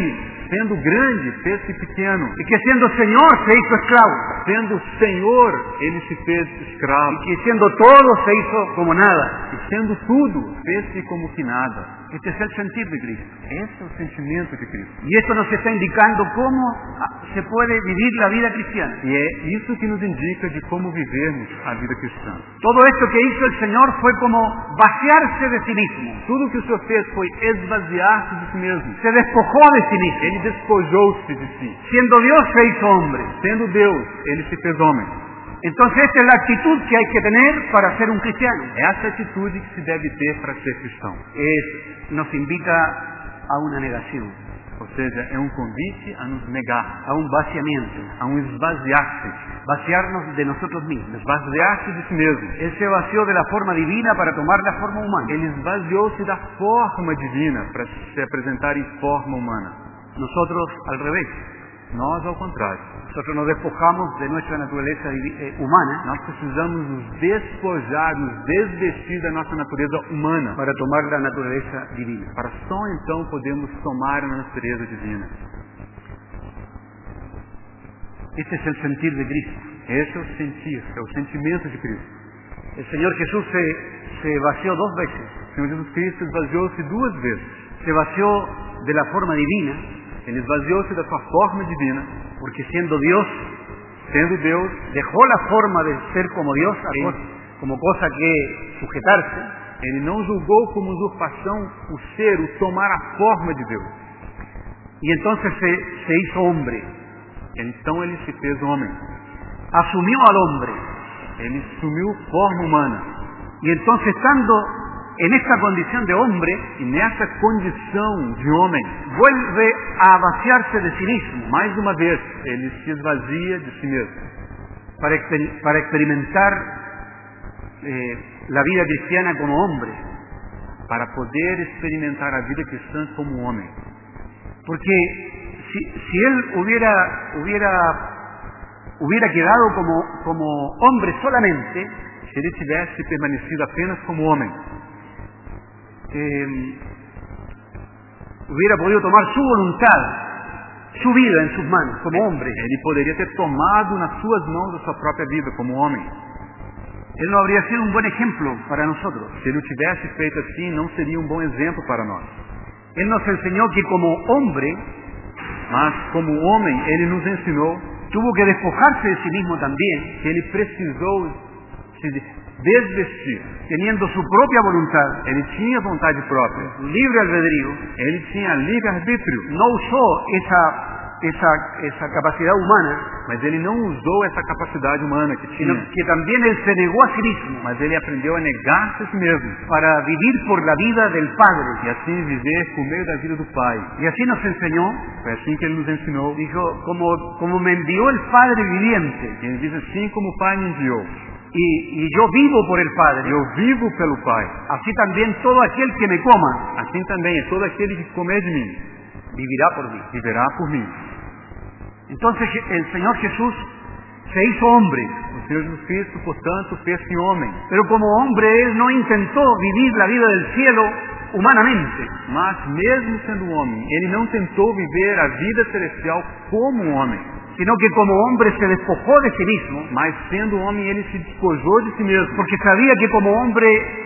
sendo grande, fez-se pequeno. Y que siendo Señor se hizo esclavo. Sendo Senhor, ele se fez escravo. Y que siendo todo se hizo como nada. E sendo tudo, fez-se como que nada. Este es el sentir de Cristo. Esse é o sentimento de Cristo. Y esto nos está indicando cómo se puede vivir la vida cristiana. E é isso que nos indica de como vivermos a vida cristã. Todo esto que hizo el Señor fue como vaciarse de sí mismo. Tudo que o Senhor fez foi esvaziar-se de si mesmo. Se despojó de sí mismo. Ele despojou-se de si. Siendo Dios se hizo hombre. Sendo Deus, ele se fez homem. Entonces esta es la actitud que hay que tener para ser un cristiano. Essa atitude que se deve ter para ser cristão. Es, nos invita a una negación, Ou seja, é um convite a nos negar, a un vaciamiento, a um esvaziar-se, vaciarnos de nosotros mismos. esvaziar-se de si mesmo. Él se vació de la forma divina para tomar la forma humana. Ele esvaziou-se da forma divina para se apresentar em forma humana. Nosotros al revés. Nós, ao contrário. Nosotros nos despojamos de nuestra naturaleza eh, humana Nós precisamos nos despojar, nos desvestir da nossa natureza humana, para tomar la naturaleza divina. para só então podermos tomar a natureza divina. Este es el sentir de Cristo. Esse é o sentir, é o sentimento de Cristo. El Señor Jesús se, se vació dos veces. O Senhor Jesus Cristo esvaziou-se duas vezes. Se vació de la forma divina, Ele esvaziou-se da sua forma divina, porque siendo Dios, sendo Deus, dejó la forma de ser como Dios, a Sí. cos- como cosa que sujetarse, Ele não julgou como usurpação o ser, o tomar a forma de Deus. y entonces se, se hizo hombre. Então ele se fez homem. Asumió al hombre. Ele assumiu forma humana. Y entonces estando en esta condición de hombre, E nessa condição de homem, vuelve a vaciarse de sí mismo mais uma vez, ele se esvazia de si mesmo. para, exper- para experimentar eh, la vida cristiana como hombre. Para poder experimentar a vida cristã como homem. Porque si, si él hubiera, hubiera, hubiera quedado como, como hombre solamente, Se ele tivesse permanecido apenas como homem, eh, hubiera podido tomar su voluntad, su vida en sus manos como hombre. ele poderia ter tomado nas suas mãos a sua própria vida como homem. Él no habría sido un buen ejemplo para nosotros. Se ele o tivesse feito assim, não seria um bom exemplo para nós. Él nos enseñó que como hombre Mas, como homem, ele nos ensinou tuvo que despojarse de sí mismo también, que ele precisou se desvestir. teniendo su propia voluntad, Ele tinha vontade própria. libre albedrío, Ele tinha livre-arbítrio. no usó esa, esa, esa capacidad humana, Mas ele não usou essa capacidade humana que sino tinha. que también él se negó a sí mismo Mas ele aprendeu a negar-se a si mesmo. para vivir por la vida del Padre. E assim viver por meio da vida do Pai. Y así nos enseñó, Foi assim que ele nos ensinou. dijo, como, como me envió el Padre viviente, E ele diz assim como o Pai me enviou. y, y yo vivo por el Padre, Eu vivo pelo Pai. así también todo aquel que me coma Assim também é todo aquele que comer de mim, vivirá por mí. viverá por mim. Entonces el Señor Jesús se hizo hombre, O Senhor Jesus Cristo, portanto, fez-se homem. pero como hombre Él no intentó vivir la vida del cielo humanamente, Mas, mesmo sendo homem, ele não tentou viver a vida celestial como um homem. sino que como hombre se despojó de sí mismo, Mas, sendo homem, ele se despojou de si mesmo. porque sabía que como hombre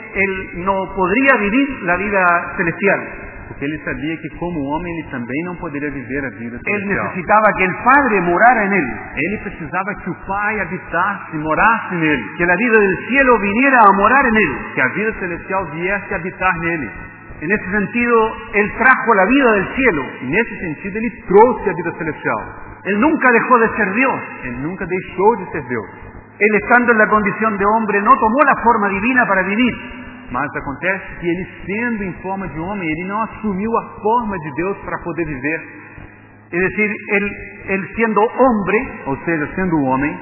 Él no podría vivir la vida celestial. Porque ele sabia que, como homem, ele também não poderia viver a vida Él celestial. necesitaba que el Padre morara en Él, Ele precisava que o Pai habitasse, morasse nele. que la vida del cielo viniera a morar en Él. Que a vida celestial viesse a habitar nele. En ese sentido, Él trajo la vida del cielo. E, nesse sentido, ele trouxe a vida celestial. Él nunca dejó de ser Dios. Ele nunca deixou de ser Deus. Él, estando en la condición de hombre, no tomó la forma divina para vivir, Mas acontece que ele, sendo em forma de homem, ele não assumiu a forma de Deus para poder viver. es decir, Él, él siendo hombre, Ou seja, sendo homem,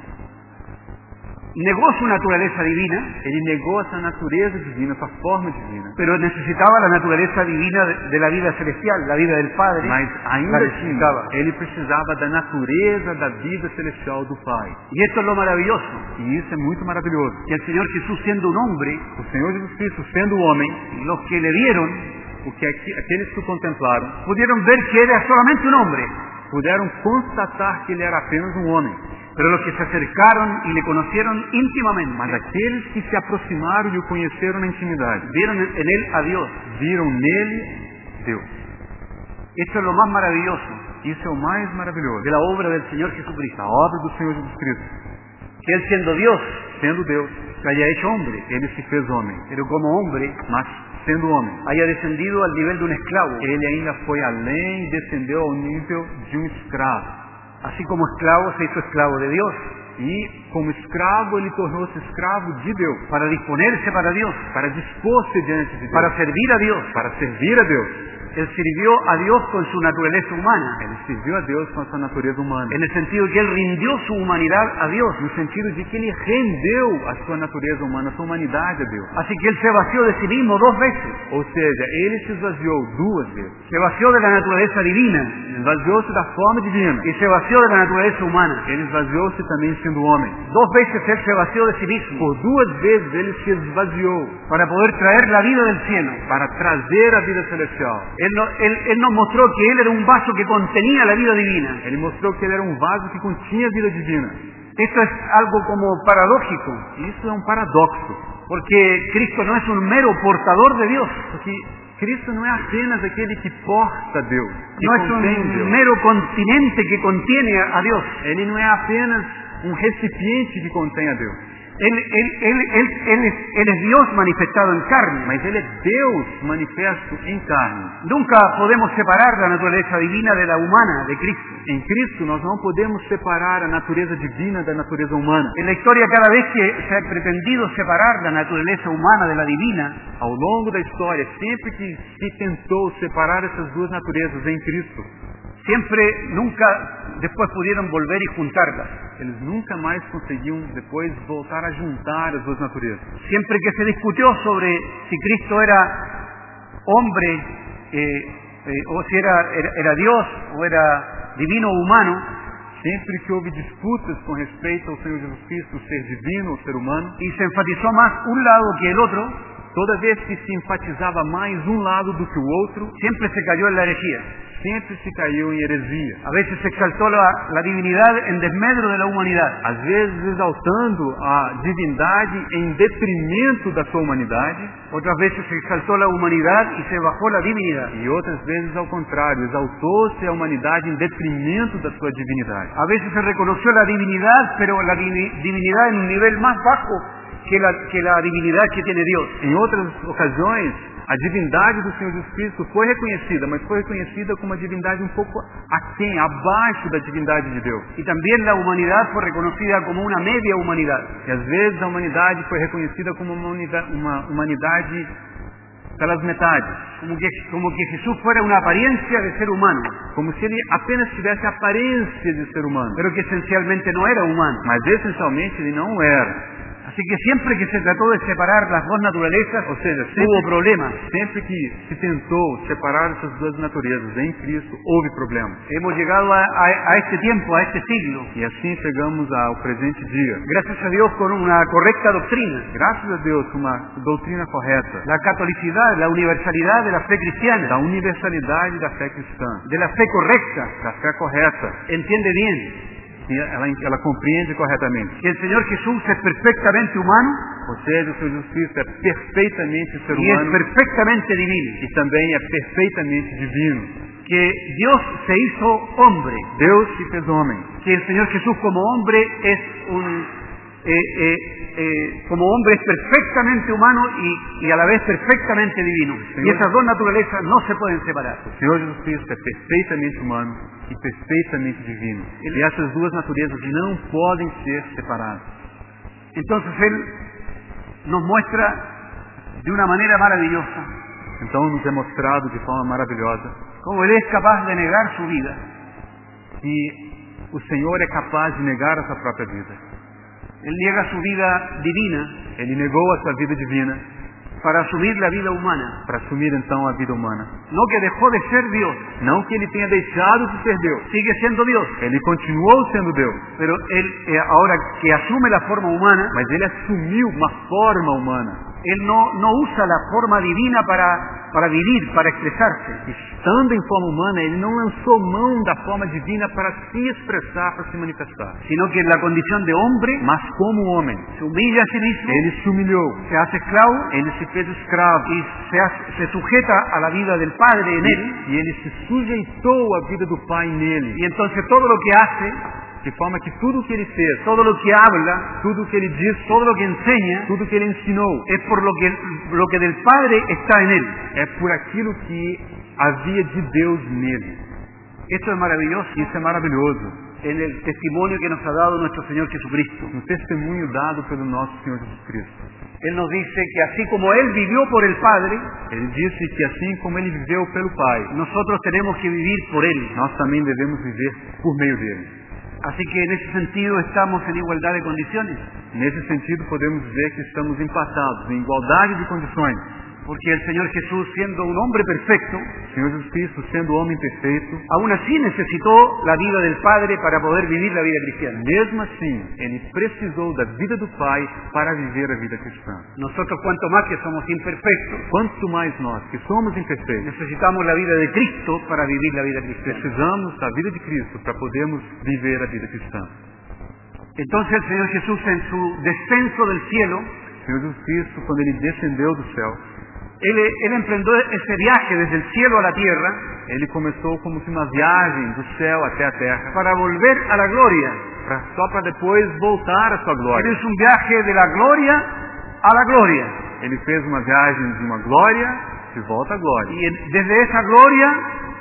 negó su naturaleza divina, ele negou essa natureza divina, essa forma divina. pero necesitaba la naturaleza divina de, de la vida celestial, la vida del Padre, Mas la ainda assim, necesitaba. ele precisava da natureza da vida celestial do Pai. Y esto es lo maravilloso, E isso é muito maravilhoso. que el Señor Jesús siendo un hombre, O Senhor Jesus Cristo, sendo homem, los que le vieron o que aqui, aqueles que o contemplaram pudieron ver que era solamente un hombre, puderam constatar que ele era apenas um homem. pero los que se acercaron y le conocieron íntimamente, Mas aqueles que se aproximaram e o conheceram na intimidade, vieron en él a Dios. viram nele Deus. Esto es lo más maravilloso Isso é o mais maravilhoso de la obra del Señor Jesucristo, da obra do Senhor Jesus Cristo. que Él siendo Dios Sendo Deus, se haya hecho hombre, ele se fez homem, pero como hombre mas sendo homem, haya descendido al nivel de un esclavo, ele ainda foi além e descendeu ao nível de um escravo. así como esclavo se hizo esclavo de Dios, E como escravo ele tornou-se escravo de Deus, para disponerse para Dios, para dispor-se diante de Deus, para servir a Dios. para servir a Deus. Él sirvió a Dios con su naturaleza humana, Ele serviu a Deus com a sua natureza humana, en el sentido que Él rindió su humanidad a Dios. no sentido de que ele rendeu a sua natureza humana, a sua humanidade a Deus. Así que Él se vació de sí mismo dos veces. Ou seja, ele se esvaziou duas vezes. Se vació de la naturaleza divina Esvaziou-se da forma divina. y se vació de la naturaleza humana. Ele esvaziou-se também sendo homem. Dos veces Él se vació de sí mismo Por duas vezes ele se esvaziou para poder traer la vida del cielo. para trazer a vida celestial. Él, no- él- él nos mostró que Él era un vaso que contenía la vida divina. Ele mostrou que ele era um vaso que continha a vida divina. Esto es algo como paradójico, Isso é um paradoxo, porque Cristo no es un mero portador de Dios, porque Cristo não é apenas aquele que porta Deus, que no es contém un Deus. mero continente que contiene a a Dios. Ele não é apenas um recipiente que contém a Deus, Él, él- él- él- él es, Él es Dios manifestado en carne. mas ele é Deus manifesto em carne. Nunca podemos separar la naturaleza divina de la humana, de Cristo. Em Cristo nós não podemos separar a natureza divina da natureza humana. En la historia, cada vez que se ha pretendido separar la naturaleza humana de la divina, Ao longo da história, sempre que se tentou separar essas duas naturezas em Cristo, siempre, nunca después pudieron volver y juntarlas. eles nunca mais conseguiam depois voltar a juntar as duas naturezas. Siempre que se discutió sobre si Cristo era hombre, eh, eh, o si era, era, era Dios, o era divino o humano, Sempre que houve disputas com respeito ao Senhor Jesus Cristo, ser divino ou ser humano, y se enfatizó más un lado que el otro, toda vez que se enfatizava mais um lado do que o outro, siempre se cayó en la herejía. sempre se caiu em heresia. A veces se exaltó la, la divinidad en desmedro de la humanidad. Às vezes exaltando a divindade em detrimento da sua humanidade, Otras veces se exaltó la humanidad y se bajó la divinidad. e outras vezes ao contrário, exaltou-se a humanidade em detrimento da sua divinidade. A veces se reconoció la divinidad, pero la divi- divinidad en un nivel más bajo que la, que la divinidad que tiene Dios. Em outras ocasiões, a divindade do Senhor Jesus Cristo foi reconhecida, mas foi reconhecida como uma divindade um pouco aquém, abaixo da divindade de Deus. Y también la humanidad fue reconocida como una media humanidad. E às vezes a humanidade foi reconhecida como uma, unida- uma humanidade pelas metades, Como que, como que Jesús fuera una apariencia de ser humano, como se ele apenas tivesse a aparência de ser humano, pero que esencialmente no era humano. mas essencialmente ele não era. Así que siempre que se trató de separar las dos naturalezas, Ou seja, hubo sempre, problemas. sempre que se tentou separar essas duas naturezas em Cristo, houve problemas. Hemos llegado a, a- a este tiempo, a este siglo, E assim chegamos ao presente dia. gracias a Dios, con una correcta doctrina. Graças a Deus, uma doutrina correta La catolicidad, la universalidad de la fe da cristiana, universalidade da fé cristã, de la fe correcta, da fé correta, entiende bien que ela, ela compreende corretamente. que el Señor Jesús es perfectamente humano Ou seja, o Senhor Jesus Cristo é perfeitamente ser y es humano perfectamente divino. e também é perfeitamente divino. Que Dios se hizo hombre, Deus se fez homem. que el Señor Jesús como hombre es un eh, eh, eh, como hombre es perfectamente humano y, y a la vez perfectamente divino. Y esas dos naturalezas no se pueden separar. O Senhor Jesus Cristo é perfeitamente humano e perfeitamente divino. E essas duas naturezas não podem ser separadas. Entonces Él nos muestra de una manera maravillosa Então nos é mostrado de forma maravilhosa cómo Él es capaz de negar su vida, que o Senhor é capaz de negar a sua própria vida. Él niega su vida divina Ele negou a sua vida divina para asumir la vida humana. para assumir então a vida humana. No que dejó de ser Dios, Não que ele tenha deixado de ser Deus. sigue siendo Dios, Ele continuou sendo Deus, pero Él eh, ahora que asume la forma humana, mas ele assumiu uma forma humana. Él no, no usa la forma divina para, para vivir, para expresarse. Estando em forma humana, ele não lançou mão da forma divina para se expressar, para se manifestar. Sino que en la condición de hombre, Mas como homem, se humilla a sí mismo, ele se humilhou, se hace esclavo ele se fez escravo, y se, hace- se sujeta a la vida del Padre en él. e ele se sujeitou à vida do Pai nele. Y entonces todo lo que hace, De forma que tudo o que ele fez, todo lo que habla, tudo o que ele disse, todo lo que enseña, tudo o que ele ensinou, es por lo que, lo que del Padre está en él. é por aquilo que havia de Deus nele. Esto es maravilloso Isso é maravilhoso. en el testimonio que nos ha dado nuestro Señor Jesucristo. No testemunho dado pelo nosso Senhor Jesus Cristo. Él nos dice que así como Él vivió por el Padre, Ele disse que assim como ele viveu pelo Pai, nosotros tenemos que vivir por Él. nós também devemos viver por meio dele. Así que en esse sentido estamos en igualdad de condiciones, Nesse sentido, podemos dizer que estamos empatados, em igualdade de condições. porque el Señor Jesús, siendo un hombre perfecto, O Senhor Jesus Cristo, sendo homem perfeito, aún así necesitó la vida del Padre para poder vivir la vida cristiana. mesmo assim, ele precisou da vida do Pai para viver a vida cristã. Nosotros, cuanto más que somos imperfectos, Quanto mais nós, que somos imperfeitos, necesitamos la vida de Cristo para vivir la vida cristiana. precisamos da vida de Cristo para podermos viver a vida cristã. Entonces el Señor Jesús, en su descenso del cielo, O Senhor Jesus Cristo, quando ele descendeu do céu, Él, él emprendió ese viaje desde el cielo a la tierra ele começou como se uma viagem do céu até a terra, para volver a la gloria. pra, só para depois voltar à sua Él glória. es un viaje de la gloria a la gloria. Ele fez uma viagem de uma glória de volta à glória. Y en- desde esa gloria,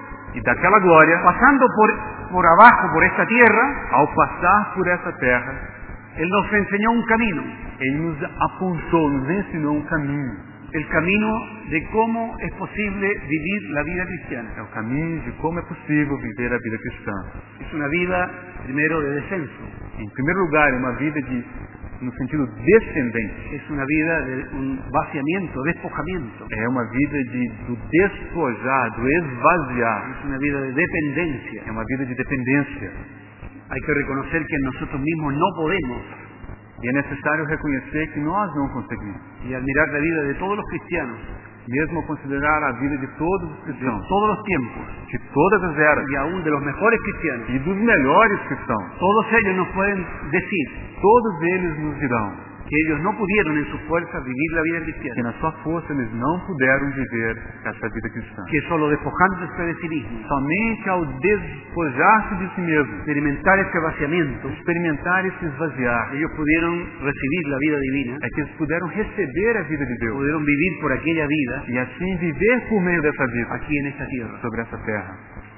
E daquela glória, pasando por, por abajo, por esta tierra, ao passar por essa terra, Él nos enseñó un camino. ele nos apontou, nos ensinou um caminho. El camino de cómo es posible vivir la vida cristiana. É o caminho de como é possível viver a vida cristã. Es una vida, primero, de descenso. Em primeiro lugar, é uma vida de, no sentido descendente. Es una vida de un vaciamiento, despojamiento. É uma vida de, do despojar, do esvaziar. Es una vida de dependencia. É uma vida de dependência. Hay que reconocer que nosotros mismos no podemos. E é necessário reconhecer que nós não conseguimos. Y al mirar la vida de todos los cristianos, Mesmo ao considerar a vida de todos os de cristãos, todos los tiempos, de todas as eras, y aún de los mejores cristianos, e dos melhores cristãos, todos ellos nos pueden decir todos eles nos dirão que ellos no pudieron en sus fuerzas vivir la vida que cristiana, na sua força eles não puderam viver essa vida cristã. que solo despojándose de sí mismos, Somente ao despojar-se de si mesmo, experimentar ese vaciamiento, experimentar esse esvaziar, ellos pudieron recibir la vida divina, é que eles puderam receber a vida de Deus pudieron vivir por aquella vida e assim viver por meio dessa vida aquí en esta tierra. sobre essa terra.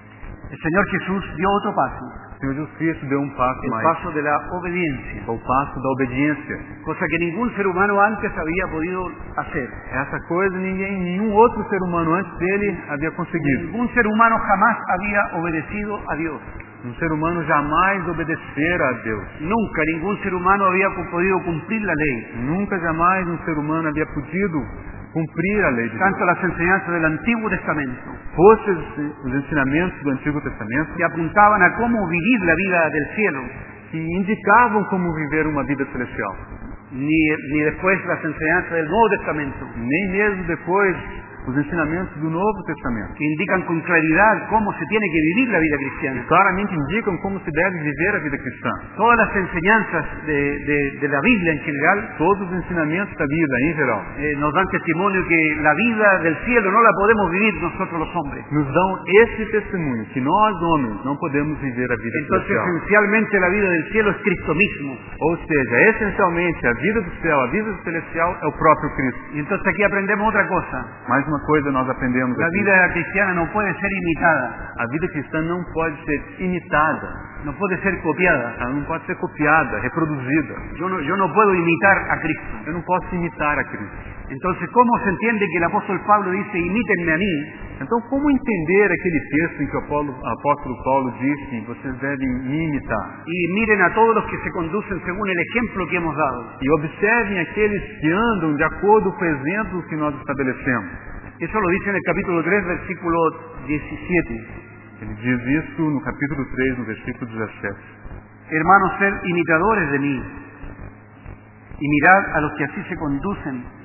El Señor Jesús dio otro paso, O Senhor Jesus Cristo deu um passo el mais, paso de la obediencia, o passo da obediência. cosa que ningún ser humano antes había podido hacer. Essa coisa ninguém, nenhum outro ser humano antes dele havia conseguido. Ningún ser humano jamás había obedecido a Dios. Um ser humano jamais obedecera a Deus. Nunca ningún ser humano había cu- podido cumplir la ley. Nunca jamais um ser humano havia podido cumprir a lei de Deus. Tanto las enseñanzas del Antiguo Testamento, Fosse os os ensinamentos do Antigo Testamento que apuntaban a cómo vivir la vida del cielo, que indicavam como viver uma vida celestial. ni, ni después las enseñanzas del Nuevo Testamento, Nem mesmo depois os ensinamentos do Novo Testamento. que indican con claridad cómo se tiene que vivir la vida cristiana. Claramente indicam como se deve viver a vida cristã. Todas las enseñanzas de, de- de la Biblia en general Todos os ensinamentos da vida, em geral, eh, nos dan testimonio que la vida del cielo no la podemos vivir nosotros los hombres. nos dão esse testemunho, que nós, homens, não podemos viver a vida Entonces, celestial. esencialmente la vida del cielo es Cristo mismo. Ou seja, essencialmente, a vida do céu, a vida celestial é o próprio Cristo. Y entonces aquí aprendemos otra cosa. Mais uma coisa nós aprendemos La aqui. vida cristiana no puede ser imitada, A vida cristã não pode ser imitada, no puede ser copiada. ela não pode ser copiada, reproduzida. Yo no, yo no puedo imitar a Cristo. Eu não posso imitar a Cristo. Entonces, ¿cómo se entiende que el apóstol Pablo dice, imítenme a mí? Então, como entender aquele texto em que o Apolo- o apóstolo Paulo disse, vocês devem me imitar? Y miren a todos los que se conducen según el ejemplo que hemos dado. E observem aqueles que andam de acordo com o exemplo que nós estabelecemos. Eso lo dice en el capítulo tres, versículo diecisiete. Ele diz isso no capítulo três, no versículo dezessete. Hermanos, sed imitadores de mí, y mirad a los que así se conducen,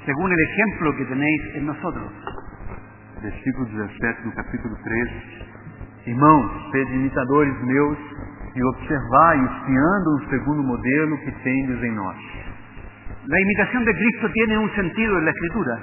según el ejemplo que tenéis en nosotros. Versículo dezessete do capítulo três. Irmãos, sede imitadores meus e observai os que andam segundo o modelo que tendes em nós. La imitación de Cristo tiene un sentido en la Escritura.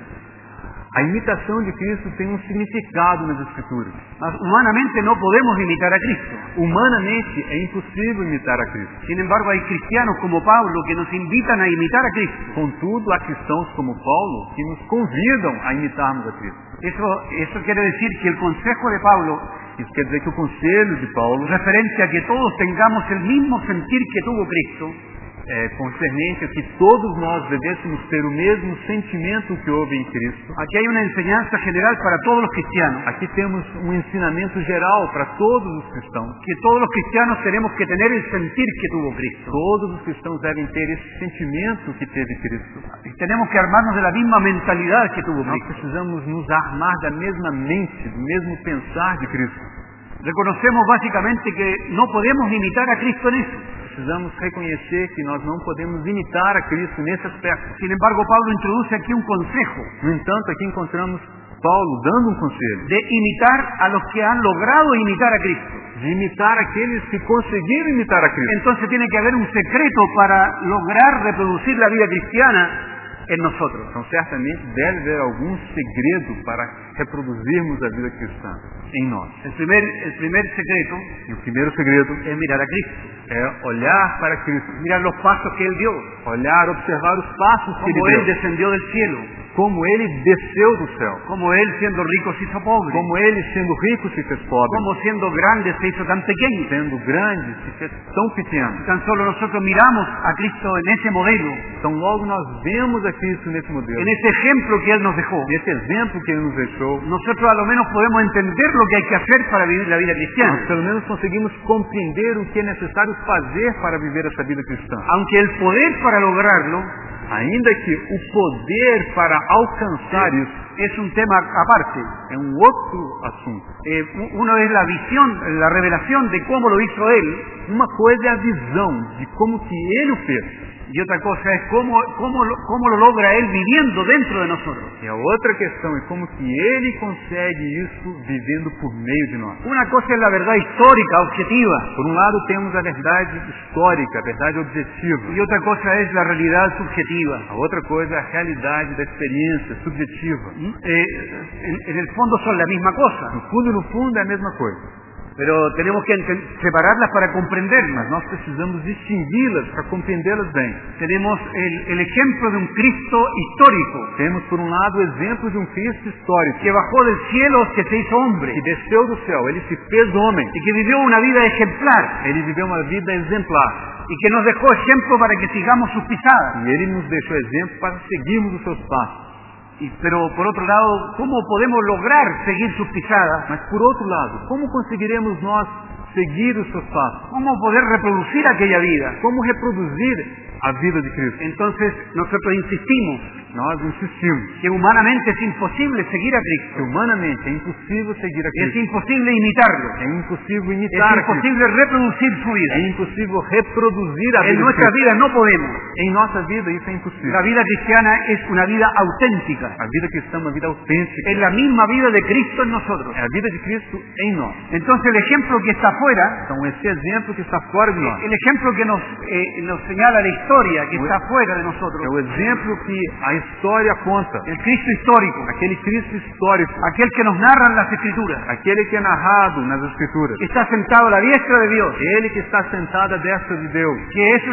A imitação de Cristo tem um significado nas Escrituras. Mas humanamente no podemos imitar a Cristo. Humanamente é impossível imitar a Cristo. Sin embargo, hay cristianos como Pablo que nos invitan a imitar a Cristo. Contudo, há cristãos como Paulo que nos convidam a imitarmos a Cristo. Eso, eso quiere decir que el consejo de Pablo, Isso quer dizer que o conselho de Paulo, referente a que todos tengamos el mismo sentir que tuvo Cristo, é concernente a que todos nós devêssemos ter o mesmo sentimento que houve em Cristo. aquí hay una enseñanza general para todos los cristianos, Aqui temos um ensinamento geral para todos os cristãos. que todos los cristianos tenemos que tener el sentir que tuvo Cristo. Todos os cristãos devem ter esse sentimento que teve Cristo. Y tenemos que armarnos de la misma mentalidad que tuvo Nós Cristo. precisamos nos armar da mesma mente, do mesmo pensar de Cristo. Reconocemos básicamente que no podemos imitar a Cristo en eso. Precisamos reconhecer que nós não podemos imitar a Cristo nesse aspecto. Sin embargo, Pablo introduce aquí un consejo No entanto, aqui encontramos Paulo dando um conselho de imitar a los que han logrado imitar a Cristo. de imitar aqueles que conseguiram imitar a Cristo. Entonces tiene que haber un secreto para lograr reproducir la vida cristiana en nosotros. Então, certamente deve haver algum segredo para reproduzirmos a vida cristã em nós. El primer, el primer secreto E o primeiro segredo es mirar a Cristo, é olhar para Cristo, mirar los pasos que Él dio, olhar, observar os passos que cómo Ele Él deu, descendió del cielo, como Ele desceu do céu, cómo Él siendo rico se hizo pobre, como Ele, sendo rico, se fez pobre, cómo siendo grande se hizo tan pequeño. sendo grande, se fez tão pequeno. Tan solo nosotros miramos a Cristo en ese modelo, Então, logo nós vemos a Cristo nesse modelo, en ese ejemplo que Él nos dejó. nesse exemplo que Ele nos deixou. Nosotros a lo menos podemos entender lo que hay que hacer para vivir la vida Nós, cristiana. pelo menos, conseguimos compreender o que é necessário fazer para viver essa vida cristã. Aunque el poder para lograrlo Ainda que o poder para alcançar isso es un tema aparte. é um outro assunto. Eh, uno es la visión, la revelación de cómo lo hizo Él, Uma coisa é a visão de como que Ele o fez. y otra cosa es cómo, cómo, lo, cómo lo logra Él viviendo dentro de nosotros. E a outra questão é como que Ele consegue isso vivendo por meio de nós. Una cosa es la verdad histórica, objetiva, Por um lado temos a verdade histórica, a verdade objetiva. y otra cosa es la realidad subjetiva. A outra coisa é a realidade da experiência subjetiva. Eh, en, en el fondo son la misma cosa, No fundo, no fundo é a mesma coisa. pero tenemos que enten- separarlas para Mas comprenderlas. nós precisamos distingui-las para compreendê-las bem. Tenemos el, el ejemplo de un Cristo histórico, Temos, por um lado, o exemplo de um Cristo histórico que bajó del cielo, que se hizo hombre, que desceu do céu. Ele se fez homem. y que vivió una vida ejemplar, Ele viveu uma vida exemplar. y que nos dejó ejemplo para que sigamos sus pisadas. E Ele nos deixou exemplo para seguirmos os seus passos. Y, pero por otro lado, ¿cómo podemos lograr seguir sus pisadas? Mas, por outro lado, como conseguiremos nós seguir os seus passos? ¿Cómo poder reproducir aquella vida? Como reproduzir a vida de Cristo? Entonces nosotros insistimos Nós insistimos que humanamente es imposible seguir a que Cristo, humanamente é impossível seguir a es Cristo. imposible imitarlo, É impossível es imitar a Cristo. imposible reproducir su vida. É impossível reproduzir a vida En de nuestra Cristo. vida no podemos. Em nossa vida isso é impossível. La vida cristiana es una vida auténtica, A vida cristã é uma vida autêntica. es la misma vida de Cristo en nosotros. É a vida de Cristo em nós. Entonces el ejemplo que está afuera, Então esse exemplo que está fora de nós el ejemplo que nos, eh, nos señala la historia, que está fuera de é nosotros, o exemplo que a história aponta. el Cristo histórico, Aquele Cristo histórico, aquel que nos narran las Escrituras, aquele que é narrado nas Escrituras. que está sentado a la diestra de Dios, Ele que está sentado à destra de Deus. que es